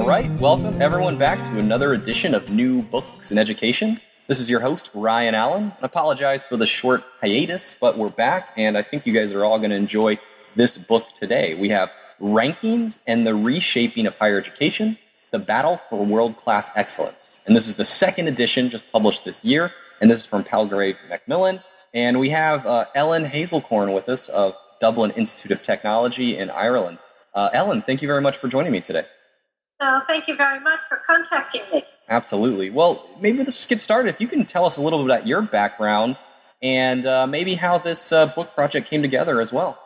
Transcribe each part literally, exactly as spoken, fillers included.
right, welcome everyone back to another edition of New Books in Education. This is your host, Ryan Allen. I apologize for the short hiatus, but we're back, and I think you guys are all going to enjoy this book today. We have Rankings and the Reshaping of Higher Education, The Battle for World-Class Excellence. And this is the second edition just published this year, and this is from Palgrave Macmillan. And we have uh, Ellen Hazelcorn with us of Dublin Institute of Technology in Ireland. Uh, Ellen, thank you very much for joining me today. Well, thank you very much for contacting me. Absolutely. Well, maybe let's just get started. If you can tell us a little bit about your background and uh, maybe how this uh, book project came together as well.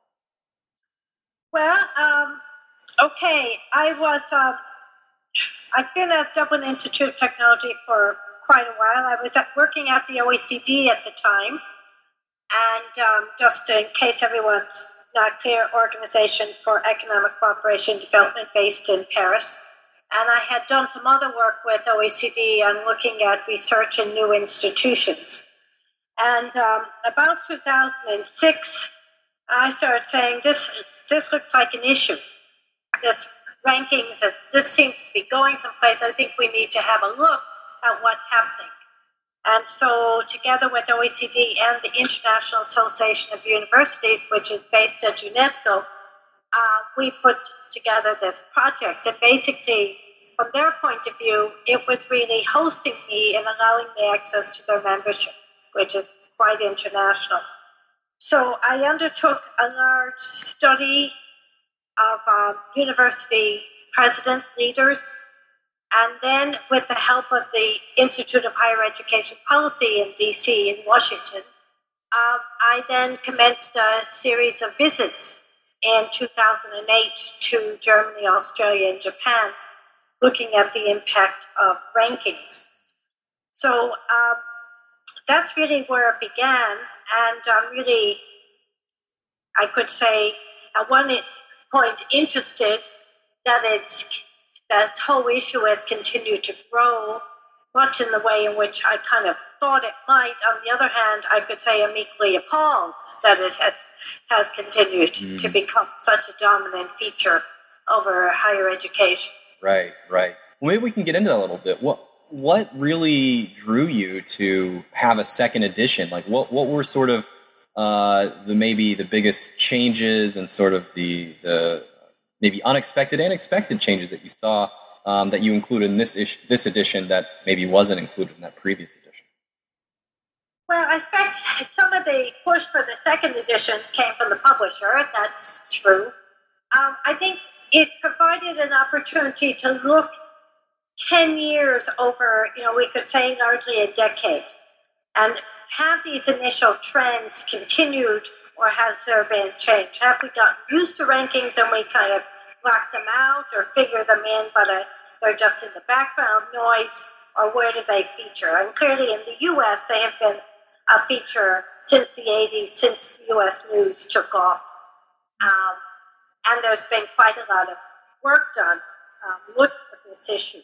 Well, um, okay, I was, uh, I've been at Dublin Institute of Technology for quite a while. I was at, working at the O E C D at the time, and um, just in case everyone's not clear, Organization for Economic Cooperation and Development based in Paris. And I had done some other work with O E C D on looking at research in new institutions. And um, about two thousand six, I started saying, this this looks like an issue. This rankings, this seems to be going someplace. I think we need to have a look at what's happening. And so together with O E C D and the International Association of Universities, which is based at UNESCO, uh, we put together this project. And basically, from their point of view, it was really hosting me and allowing me access to their membership, which is quite international. So I undertook a large study of uh, university presidents, leaders, and then with the help of the Institute of Higher Education Policy in D C in Washington, um, I then commenced a series of visits in two thousand eight to Germany, Australia, and Japan, looking at the impact of rankings. So um, that's really where it began, and I'm really, I could say, at one point interested that it's this whole issue has continued to grow, much in the way in which I kind of thought it might. On the other hand, I could say I'm equally appalled that it has has continued mm. to become such a dominant feature over higher education. Right, right. Well, maybe we can get into that a little bit. What what really drew you to have a second edition? Like, what what were sort of uh, the maybe the biggest changes and sort of the the maybe unexpected and expected changes that you saw um, that you included in this ish, this edition that maybe wasn't included in that previous edition? Well, I expect some of the push for the second edition came from the publisher. That's true. Um, I think it provided an opportunity to look ten years over, you know, we could say largely a decade, and have these initial trends continued, or has there been change? Have we gotten used to rankings and we kind of block them out or figure them in, but uh, they're just in the background noise, or where do they feature? And clearly in the U S, they have been a feature since the eighties, since the U S news took off. Um, and there's been quite a lot of work done um, looking at this issue.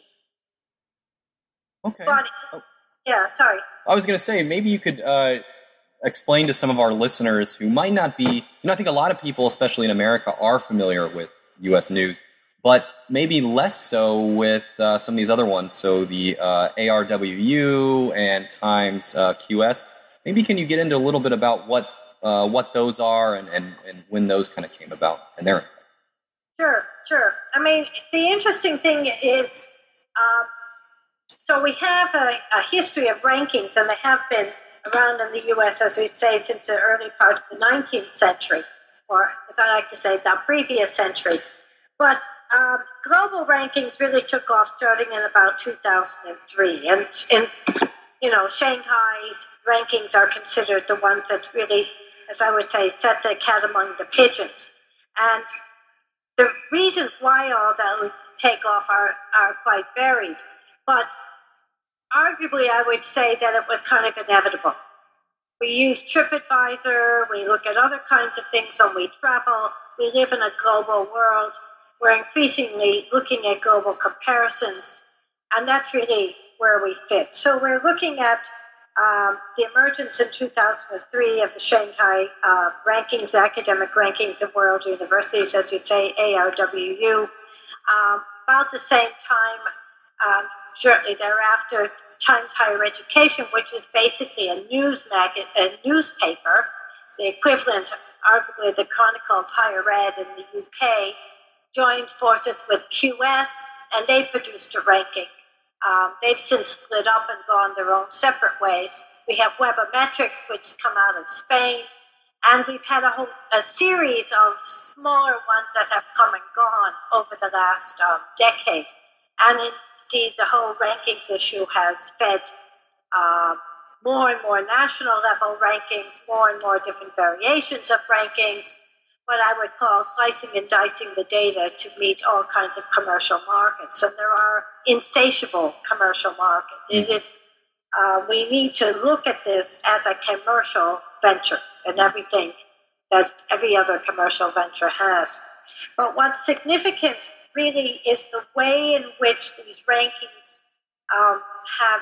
Okay. But, oh. Yeah, sorry. I was going to say, maybe you could uh, explain to some of our listeners who might not be, you know, I think a lot of people, especially in America, are familiar with U S news, but maybe less so with uh, some of these other ones. So the uh, A R W U and Times uh, Q S. Maybe can you get into a little bit about what uh, what those are and, and, and when those kind of came about and their impact? Sure, sure. I mean, the interesting thing is, um, so we have a, a history of rankings, and they have been around in the U S, as we say, since the early part of the nineteenth century, or as I like to say, the previous century. But um, global rankings really took off starting in about two thousand three. And, and, you know, Shanghai's rankings are considered the ones that really, as I would say, set the cat among the pigeons. And the reasons why all those take off are, are quite varied. But arguably, I would say that it was kind of inevitable. We use TripAdvisor, we look at other kinds of things when we travel, we live in a global world, we're increasingly looking at global comparisons, and that's really where we fit. So we're looking at um, the emergence in two thousand three of the Shanghai uh, rankings, academic rankings of world universities, as you say, A R W U. Um, about the same time, um, shortly thereafter, Times Higher Education, which is basically a news mag- a newspaper, the equivalent, arguably, the Chronicle of Higher Ed in the U K, joined forces with Q S, and they produced a ranking. Um, they've since split up and gone their own separate ways. We have Webometrics, which has come out of Spain, and we've had a whole a series of smaller ones that have come and gone over the last um, decade. And indeed, the whole rankings issue has fed uh, more and more national level rankings, more and more different variations of rankings, what I would call slicing and dicing the data to meet all kinds of commercial markets. And there are insatiable commercial markets. It is, uh, we need to look at this as a commercial venture and everything that every other commercial venture has. But what's significant really is the way in which these rankings um, have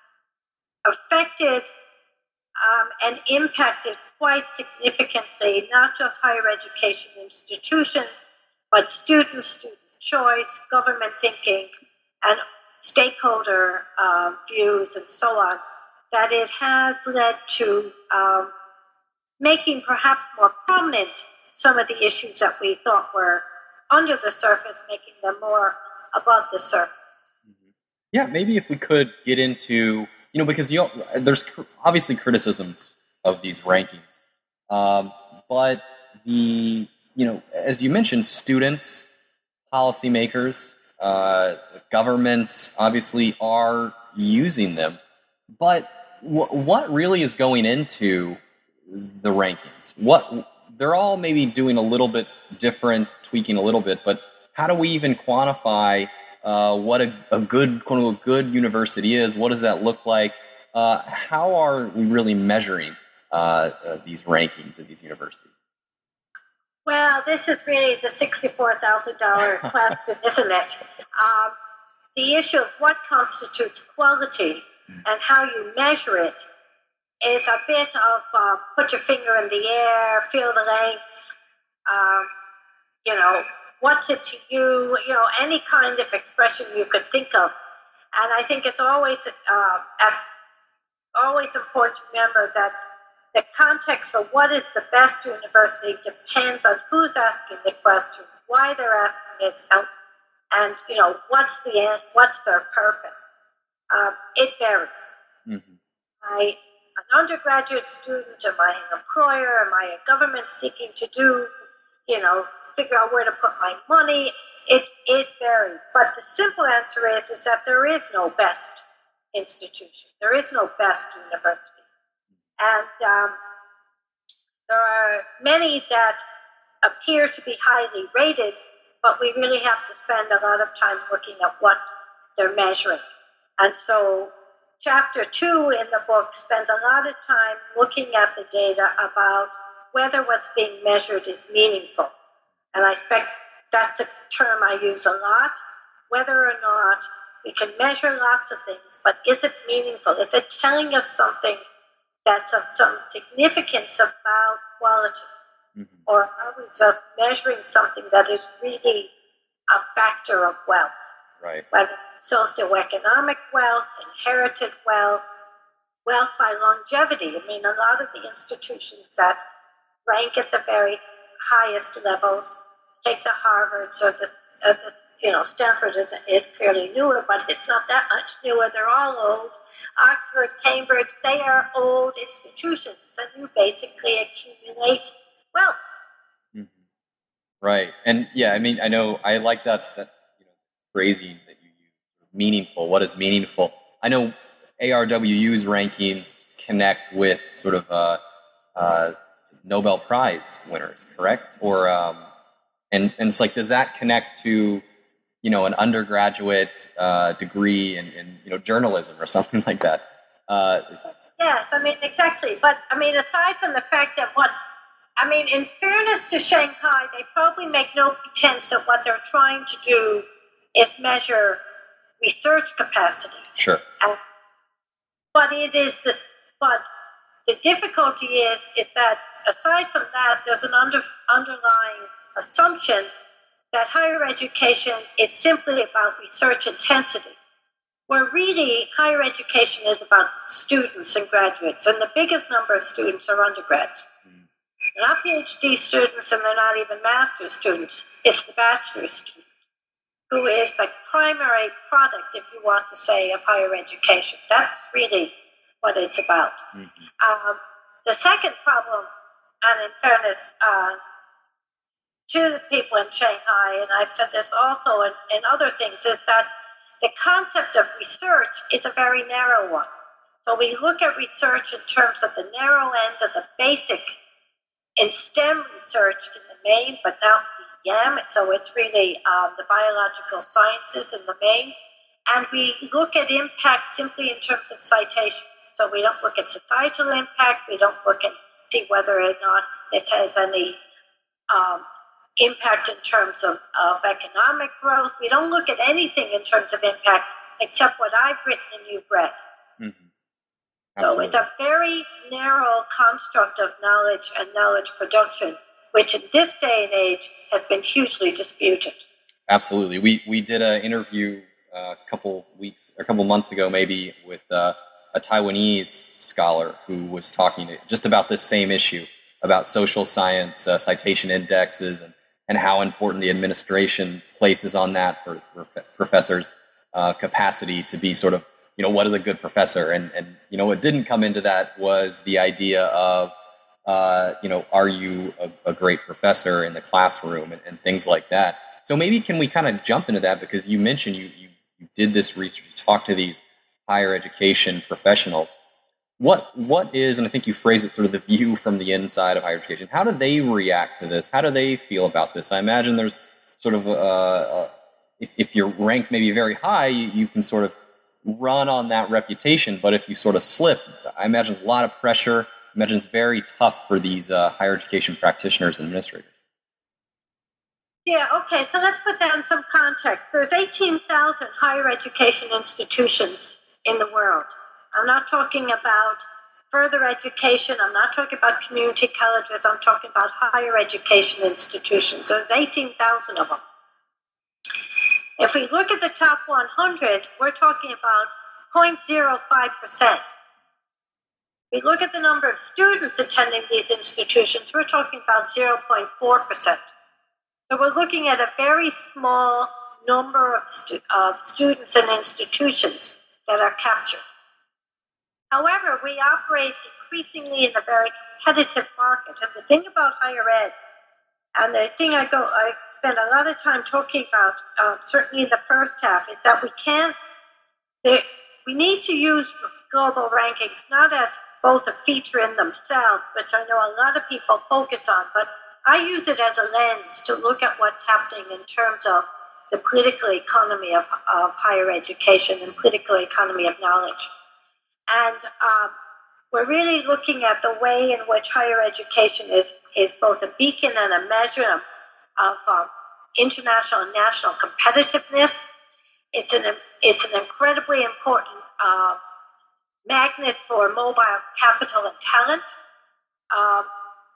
affected um, and impacted quite significantly not just higher education institutions, but students, student choice, government thinking, and stakeholder uh, views, and so on, that it has led to um, making perhaps more prominent some of the issues that we thought were under the surface, making them more above the surface. Yeah, maybe if we could get into, you know, because you there's obviously criticisms of these rankings, um, but the, you know, as you mentioned, students, policymakers, uh, governments obviously are using them, but w- what really is going into the rankings? What they're all maybe doing a little bit different, tweaking a little bit, but how do we even quantify uh, what a, a good, quote unquote, good university is? What does that look like? Uh, how are we really measuring uh, uh, these rankings at these universities? Well, this is really the sixty-four thousand dollars question, isn't it? Um, the issue of what constitutes quality and how you measure it is a bit of uh, put your finger in the air, feel the length, um, you know, what's it to you, you know, any kind of expression you could think of. And I think it's always uh, at, always important to remember that the context for what is the best university depends on who's asking the question, why they're asking it, and, and you know, what's the end, what's their purpose. Um, it varies. Mm-hmm. I, an undergraduate student, am I an employer, am I a government seeking to do, you know, figure out where to put my money? It it varies. But the simple answer is, is that there is no best institution. There is no best university. And um, there are many that appear to be highly rated, but we really have to spend a lot of time looking at what they're measuring. And so chapter two in the book spends a lot of time looking at the data about whether what's being measured is meaningful. And I expect that's a term I use a lot, whether or not we can measure lots of things, but is it meaningful? Is it telling us something that's of some significance about quality? Mm-hmm. Or are we just measuring something that is really a factor of wealth? Right. Whether it's socioeconomic wealth, inherited wealth, wealth by longevity. I mean, a lot of the institutions that rank at the very highest levels, take the Harvards or the, or the you know, Stanford is, is clearly newer, but it's not that much newer. They're all old. Oxford, Cambridge, they are old institutions, and you basically accumulate wealth. Mm-hmm. Right. And yeah, I mean, I know I like that, that you know, phrasing that you use, meaningful. What is meaningful? I know A R W U's rankings connect with sort of uh, uh, Nobel Prize winners, correct? Or um, and and it's like, does that connect to, you know, an undergraduate uh, degree in, in, you know, journalism or something like that? Uh, yes, I mean, exactly. But, I mean, aside from the fact that what, I mean, in fairness to Shanghai, they probably make no pretense that what they're trying to do is measure research capacity. Sure. And, but it is this, but the difficulty is, is that aside from that, there's an under, underlying assumption that higher education is simply about research intensity, where really higher education is about students and graduates, and the biggest number of students are undergrads. Mm. They're not PhD students, and they're not even master's students. It's the bachelor's student, who is the primary product, if you want to say, of higher education. That's really what it's about. Mm-hmm. Um, the second problem, and in fairness uh, to the people in Shanghai, and I've said this also in, in other things, is that the concept of research is a very narrow one. So we look at research in terms of the narrow end of the basic in STEM research in the main, but not the Y A M, so it's really um, the biological sciences in the main. And we look at impact simply in terms of citation. So we don't look at societal impact, we don't look and see whether or not it has any um, impact in terms of, of economic growth. We don't look at anything in terms of impact except what I've written and you've read. Mm-hmm. So it's a very narrow construct of knowledge and knowledge production, which in this day and age has been hugely disputed. Absolutely. We we did an interview uh, a couple weeks, a couple months ago maybe, with uh, a Taiwanese scholar who was talking just about this same issue, about social science uh, citation indexes and, and how important the administration places on that for, for professors' uh, capacity to be sort of, you know, what is a good professor? And, and you know, what didn't come into that was the idea of, uh, you know, are you a, a great professor in the classroom and, and things like that. So maybe can we kind of jump into that, because you mentioned you, you, you did this research, you talked to these higher education professionals. What what is, and I think you phrased it sort of the view from the inside of higher education, how do they react to this? How do they feel about this? I imagine there's sort of, a, a, if, if you're ranked maybe very high, you, you can sort of run on that reputation, but if you sort of slip, I imagine there's a lot of pressure. I imagine it's very tough for these uh, higher education practitioners and administrators. Yeah, okay, so let's put that in some context. There's eighteen thousand higher education institutions in the world. I'm not talking about further education. I'm not talking about community colleges. I'm talking about higher education institutions. There's eighteen thousand of them. If we look at the top one hundred, we're talking about zero point zero five percent. We look at the number of students attending these institutions, we're talking about zero point four percent. So we're looking at a very small number of, stu- of students and institutions that are captured. However, we operate increasingly in a very competitive market. And the thing about higher ed, and the thing I go, I spend a lot of time talking about, um, certainly in the first half, is that we can't, they, we need to use global rankings not as both a feature in themselves, which I know a lot of people focus on, but I use it as a lens to look at what's happening in terms of the political economy of, of higher education and political economy of knowledge. And um, we're really looking at the way in which higher education is, is both a beacon and a measure of, of um, international and national competitiveness. It's an, it's an incredibly important uh, magnet for mobile capital and talent. Um,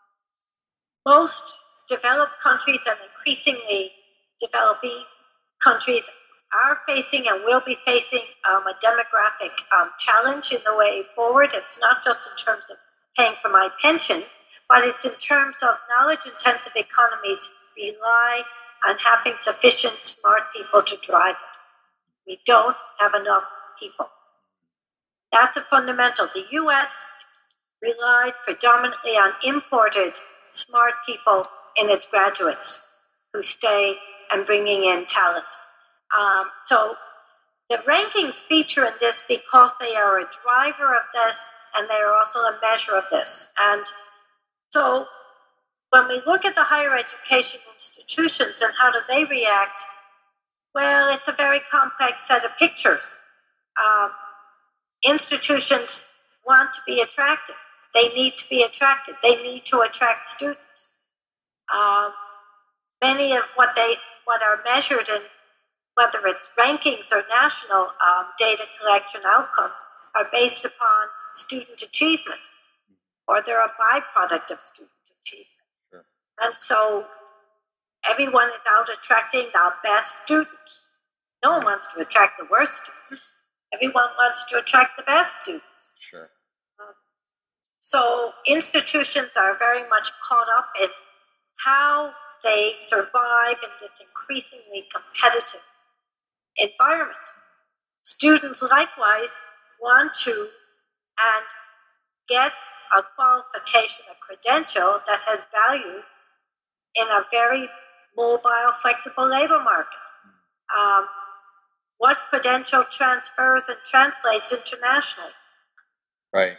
most developed countries and increasingly developing countries are facing and will be facing um, a demographic um, challenge in the way forward. It's not just in terms of paying for my pension, but it's in terms of knowledge-intensive economies rely on having sufficient smart people to drive it. We don't have enough people. That's a fundamental. The U S relied predominantly on imported smart people in its graduates who stay and bringing in talent. Um, so the rankings feature in this because they are a driver of this and they are also a measure of this. And so when we look at the higher education institutions and how do they react, well, it's a very complex set of pictures. Um, institutions want to be attractive. They need to be attractive. They need to attract students. Um, many of what they what are measured in, whether it's rankings or national um, data collection outcomes, are based upon student achievement, or they're a byproduct of student achievement. Sure. And so everyone is out attracting the best students. No one wants to attract the worst students. Everyone wants to attract the best students. Sure. Um, so institutions are very much caught up in how they survive in this increasingly competitive environment. Students likewise want to and get a qualification, a credential that has value in a very mobile, flexible labor market. Um, what credential transfers and translates internationally? Right.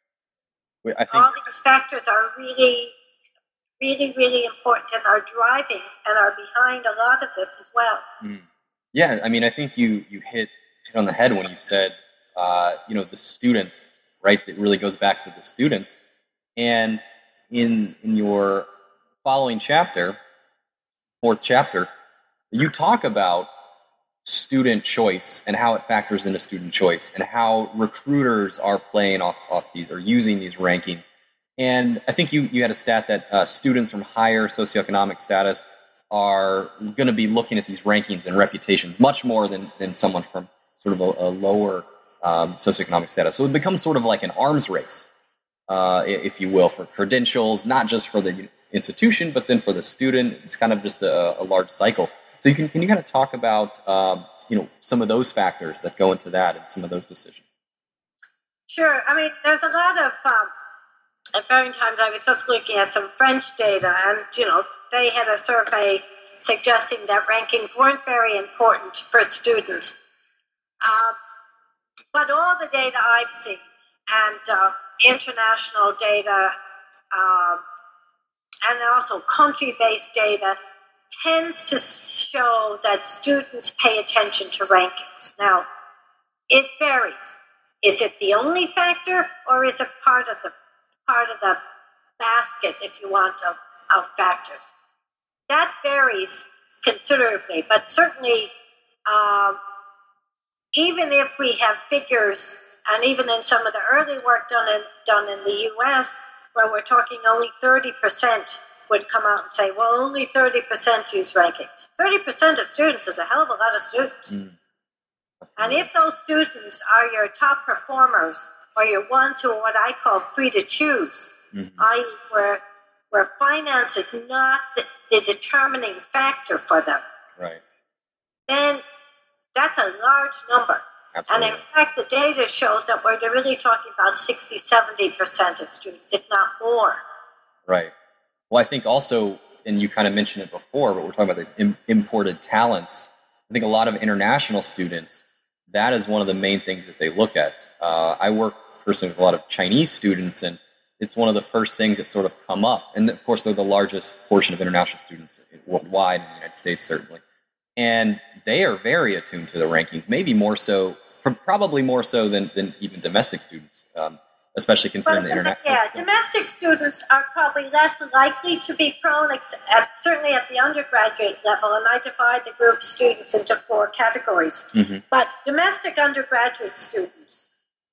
I think all these factors are really, really, really important and are driving and are behind a lot of this as well. Mm. Yeah, I mean, I think you you hit hit on the head when you said, uh, you know, the students, right? It really goes back to the students. And in in your following chapter, fourth chapter, you talk about student choice and how it factors into student choice and how recruiters are playing off, off these or using these rankings. And I think you, you had a stat that uh, students from higher socioeconomic status are going to be looking at these rankings and reputations much more than, than someone from sort of a, a lower um, socioeconomic status. So it becomes sort of like an arms race, uh, if you will, for credentials, not just for the institution, but then for the student. It's kind of just a, a large cycle. So you can can you kind of talk about um, you know some of those factors that go into that and some of those decisions? Sure. I mean, there's a lot of um, at varying times. I was just looking at some French data, and you know they had a survey suggesting that rankings weren't very important for students. Um, but all the data I've seen and uh, international data um, and also country-based data tends to show that students pay attention to rankings. Now, it varies. Is it the only factor, or is it part of the part of the basket, if you want, of, of factors? That varies considerably, but certainly, um, even if we have figures, and even in some of the early work done in done in the U S, where we're talking only thirty percent would come out and say, well, only thirty percent use rankings. thirty percent of students is a hell of a lot of students. Mm. And if those students are your top performers, or your ones who are what I call free to choose, mm-hmm. that is where, where finance is not the, the determining factor for them, right? Then that's a large number. Absolutely. And in fact, the data shows that we're really talking about sixty, seventy percent of students, if not more. Right. Well, I think also, and you kind of mentioned it before, but we're talking about these im- imported talents. I think a lot of international students, that is one of the main things that they look at. Uh, I work personally with a lot of Chinese students, and it's one of the first things that sort of come up. And of course, they're the largest portion of international students worldwide in the United States, certainly. And they are very attuned to the rankings, maybe more so, probably more so than, than even domestic students. Um, especially considering well, the internet. Yeah, domestic students are probably less likely to be prone, at, certainly at the undergraduate level, and I divide the group students into four categories. Mm-hmm. But domestic undergraduate students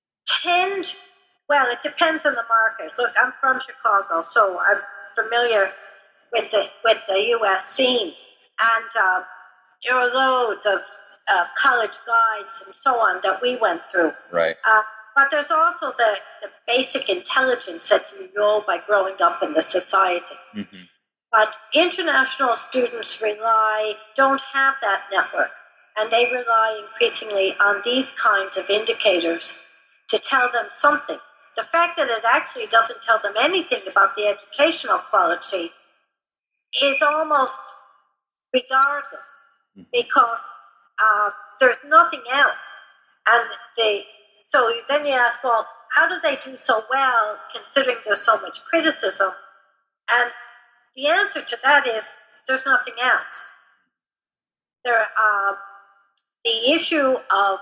tend, well, it depends on the market. Look, I'm from Chicago, so I'm familiar with the with the U S scene, and uh, there are loads of uh, college guides and so on that we went through. Right. Uh, But there's also the, the basic intelligence that you know by growing up in the society. Mm-hmm. But international students rely, don't have that network, and they rely increasingly on these kinds of indicators to tell them something. The fact that it actually doesn't tell them anything about the educational quality is almost regardless, mm-hmm. because uh, there's nothing else. And they... So then you ask, well, how do they do so well considering there's so much criticism? And the answer to that is there's nothing else. There, uh, the issue of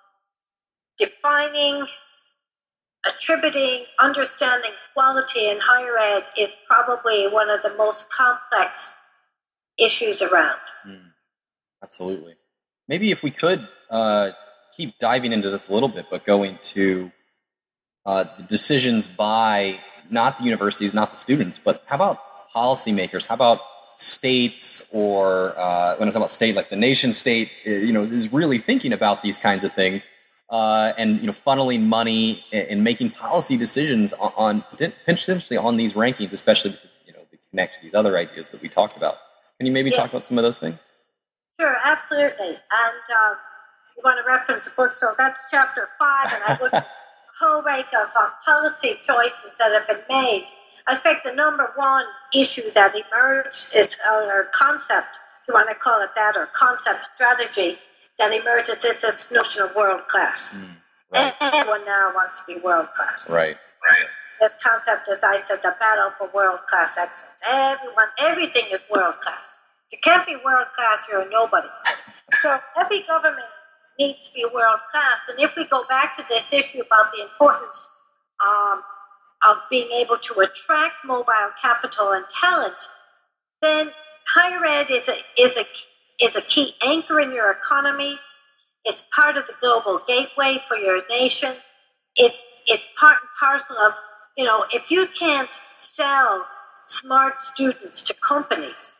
defining, attributing, understanding quality in higher ed is probably one of the most complex issues around. Mm, absolutely. Maybe if we could... Uh keep diving into this a little bit, but going to uh, the decisions by not the universities, not the students, but how about policymakers? How about states or uh, when I talk about state, like the nation state, you know, is really thinking about these kinds of things uh, and, you know, funneling money and, and making policy decisions on, on potentially on these rankings, especially because, you know, they connect to these other ideas that we talked about. Can you maybe yeah. talk about some of those things? Sure, absolutely. And uh, you want to reference a book, so that's chapter five, and I look at a whole range of uh, policy choices that have been made. I think the number one issue that emerged is, or concept, if you want to call it that, or concept strategy that emerges is this notion of world class. Mm, right. Everyone now wants to be world class. Right, right. This concept, as I said, the battle for world class excellence. Everyone, everything is world class. If you can't be world class, you're a nobody. So every government needs to be world class. And if we go back to this issue about the importance um, of being able to attract mobile capital and talent, then higher ed is a is a is a key anchor in your economy. It's part of the global gateway for your nation. It's it's part and parcel of, you know, if you can't sell smart students to companies,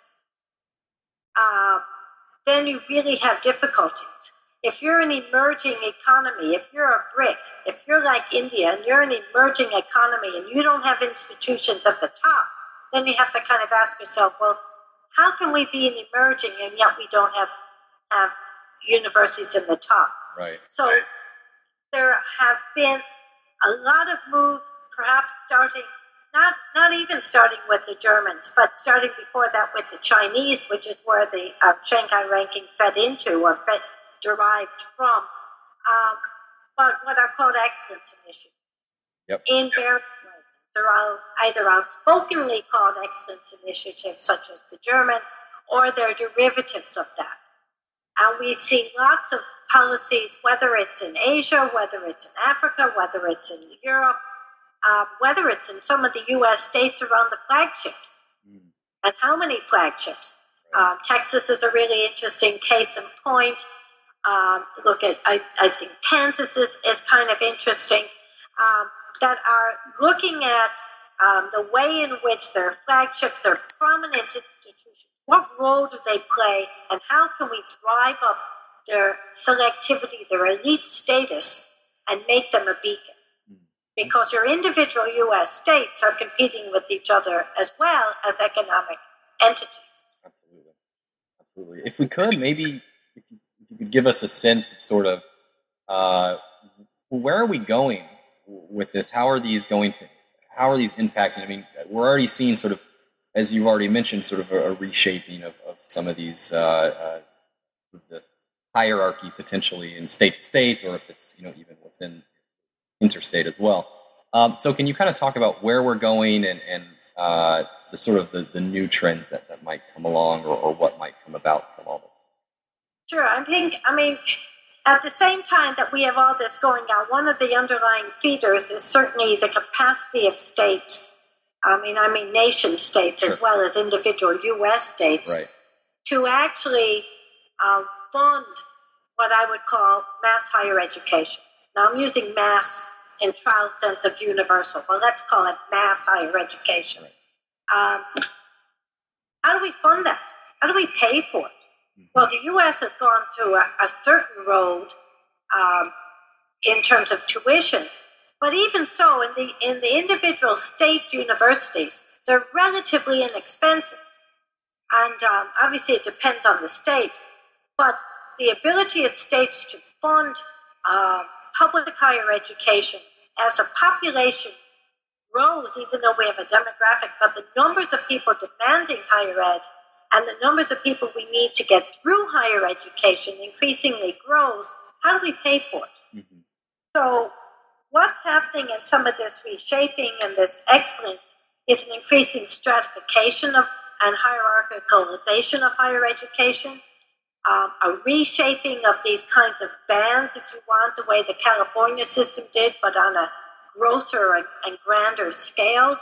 uh, then you really have difficulties. If you're an emerging economy, if you're a BRIC, if you're like India and you're an emerging economy and you don't have institutions at the top, then you have to kind of ask yourself, well, how can we be an emerging and yet we don't have, have universities in the top? Right. So right. there have been a lot of moves, perhaps starting, not not even starting with the Germans, but starting before that with the Chinese, which is where the uh, Shanghai ranking fed into or fed, derived from, um, but what are called excellence initiatives. Yep. In various ways. They're all either outspokenly called excellence initiatives, such as the German, or they're derivatives of that. And we see lots of policies, whether it's in Asia, whether it's in Africa, whether it's in Europe, uh, whether it's in some of the U S states around the flagships. Mm. And how many flagships? Right. Um, Texas is a really interesting case in point. Um, look at, I, I think Kansas is, is kind of interesting, um, that are looking at um, the way in which their flagships are prominent institutions. What role do they play, and how can we drive up their selectivity, their elite status, and make them a beacon? Because your individual U S states are competing with each other as well as economic entities. Absolutely. Absolutely. If we could, maybe if you, if you could give us a sense of sort of uh, where are we going with this? How are these going to, how are these impacting? I mean, we're already seeing sort of, as you've already mentioned, sort of a, a reshaping of, of some of these, uh, uh, the hierarchy potentially in state to state, or if it's, you know, even within interstate as well. Um, so can you kind of talk about where we're going and, and uh, the sort of the, the new trends that, that might come along, or, or what might come about from all this? Sure. I think, I mean, at the same time that we have all this going on, one of the underlying feeders is certainly the capacity of states. I mean, I mean nation states sure. as well as individual U S states right. to actually um, fund what I would call mass higher education. Now, I'm using mass in trial sense of universal, but let's call it mass higher education. Right. Um, how do we fund that? How do we pay for it? Mm-hmm. Well, the U S has gone through a, a certain road um, in terms of tuition, but even so, in the in the individual state universities, they're relatively inexpensive. And um, obviously it depends on the state, but the ability of states to fund uh, public higher education as a population grows, even though we have a demographic, but the numbers of people demanding higher ed and the numbers of people we need to get through higher education increasingly grows. How do we pay for it? Mm-hmm. So what's happening in some of this reshaping and this excellence is an increasing stratification of and hierarchicalization of higher education, um, a reshaping of these kinds of bands, if you want, the way the California system did, but on a grosser and, and grander scale,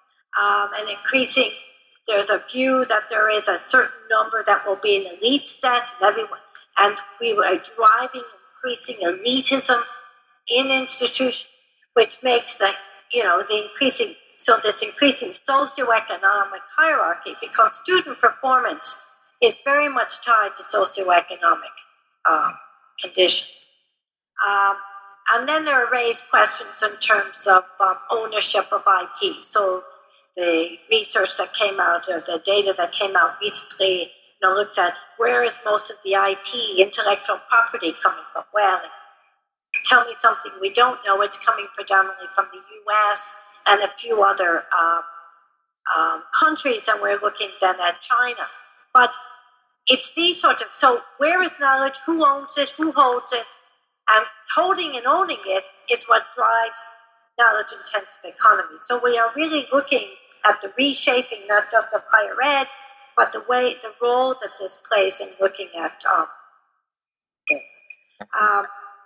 um, and increasing, there's a view that there is a certain number that will be an elite set, and everyone, and we were driving increasing elitism in institutions, which makes the, you know, the increasing So this increasing socioeconomic hierarchy, because student performance is very much tied to socioeconomic um, conditions. Um, and then there are raised questions in terms of um, ownership of I P. So the research that came out, or the data that came out recently, you know, looks at where is most of the I P, intellectual property, coming from? Well, tell me something we don't know. It's coming predominantly from the U S and a few other um, um, countries, and we're looking then at China. But it's these sorts of, so where is knowledge, who owns it, who holds it, and holding and owning it is what drives knowledge-intensive economy. So we are really looking at the reshaping, not just of higher ed, but the way, the role that this plays in looking at um, this. Um,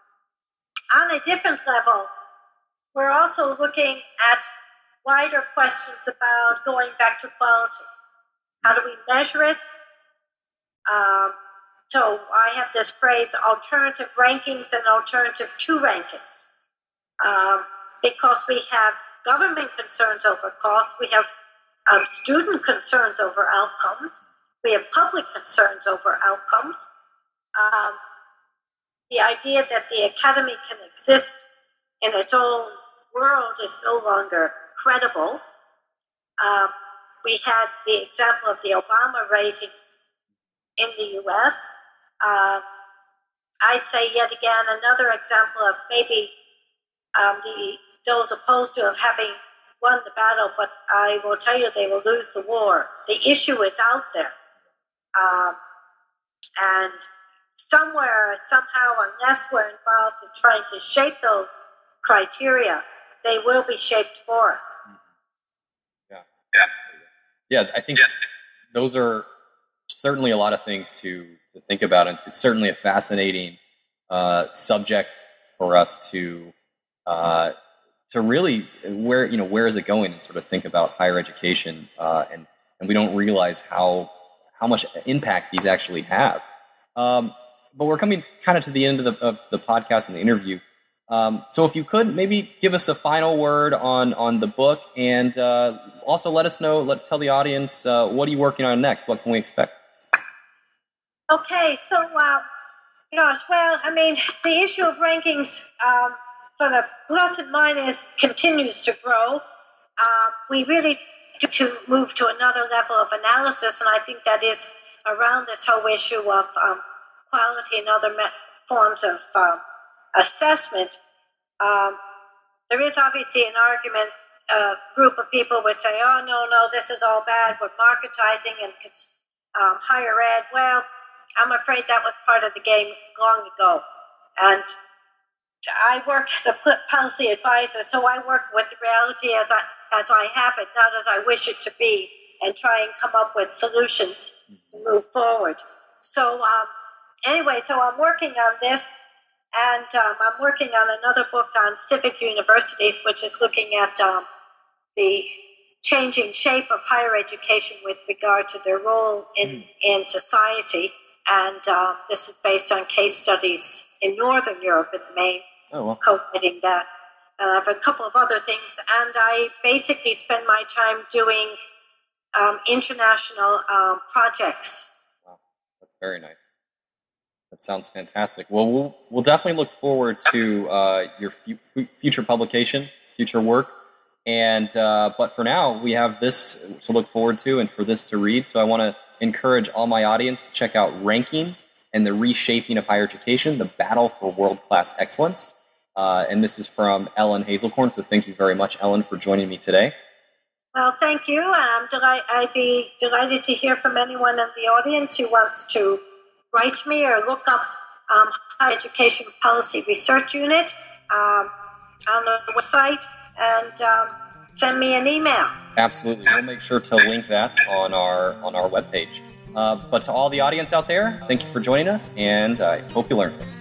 on a different level, we're also looking at wider questions about going back to quality. How do we measure it? Um, so I have this phrase, alternative rankings and alternative to rankings. Um, because we have government concerns over cost, we have um, student concerns over outcomes, we have public concerns over outcomes. Um, the idea that the academy can exist in its own world is no longer credible. Um, we had the example of the Obama ratings in the U S. Um, I'd say yet again another example of maybe um, the those opposed to have having won the battle, but I will tell you they will lose the war. The issue is out there. Um, and somewhere, somehow, unless we're involved in trying to shape those criteria, they will be shaped for us. Yeah. Yeah, yeah I think yeah. those are certainly a lot of things to, to think about, and it's certainly a fascinating uh, subject for us to uh, to really where you know where is it going, and sort of think about higher education, uh, and and we don't realize how how much impact these actually have. Um, but we're coming kind of to the end of the of the podcast and the interview. Um, so if you could maybe give us a final word on on the book, and uh, also let us know, let tell the audience uh, what are you working on next? What can we expect? Okay, so uh, gosh, well, I mean, the issue of rankings um, for the plus and minus continues to grow. Uh, we really need to move to another level of analysis, and I think that is around this whole issue of um, quality and other me- forms of um, assessment. Um, there is obviously an argument, a uh, group of people would say, oh, no, no, this is all bad, we're marketizing and um, higher ed. Well, I'm afraid that was part of the game long ago. And I work as a policy advisor, so I work with the reality as I, as I have it, not as I wish it to be, and try and come up with solutions to move forward. So um, anyway, so I'm working on this, and um, I'm working on another book on civic universities, which is looking at um, the changing shape of higher education with regard to their role in, mm. in society. And um, this is based on case studies in Northern Europe and Maine, oh, well. co-writing that. And I have a couple of other things. And I basically spend my time doing um, international um, projects. Wow, that's very nice. That sounds fantastic. Well, we'll, we'll definitely look forward to uh, your f- future publication, future work. And uh, but for now, we have this to, to look forward to and for this to read. So I want to encourage all my audience to check out Rankings and the Reshaping of Higher Education, the Battle for World-Class Excellence. Uh, and this is from Ellen Hazelcorn. So thank you very much, Ellen, for joining me today. Well, thank you. And I'm delight- I'd be delighted to hear from anyone in the audience who wants to write me or look up um, Higher Education Policy Research Unit um, on the website and um, send me an email. Absolutely. We'll make sure to link that on our on our webpage. Uh, but to all the audience out there, thank you for joining us, and I hope you learned something.